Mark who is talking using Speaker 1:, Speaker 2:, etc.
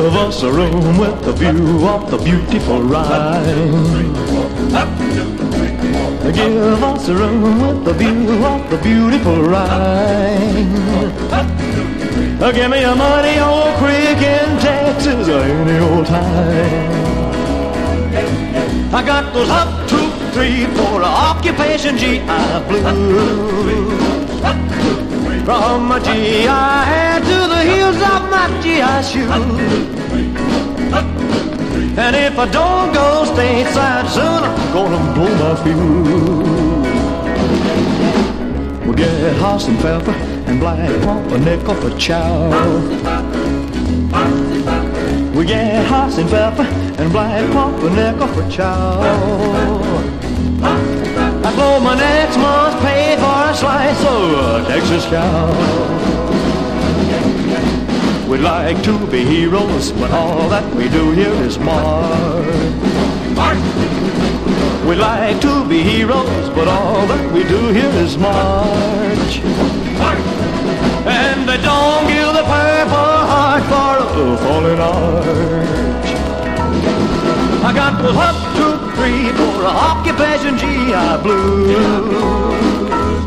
Speaker 1: Give us a room with a view of the beautiful Rhine. Give us a room with a view of the beautiful Rhine. Give me a muddy old creek in Texas any old time. I got those up, 2, 3, 4 occupation GI Blues. From my GI hair to the heels of my GI shoes. And if I don't go stateside soon, I'm gonna blow my fuse. We'll get Haas and Pfeffer and black pumpernickel for chow. We get Haas and Pfeffer and black pumpernickel for chow. I blow my next month's pay for a slice of Texas cow. We'd like to be heroes, but all that we do here is march. We'd like to be heroes, but all that we do here is march. And they don't give the Purple Heart for a fallen arch. I got those up, 2, 3, 4 occupation GI Blues.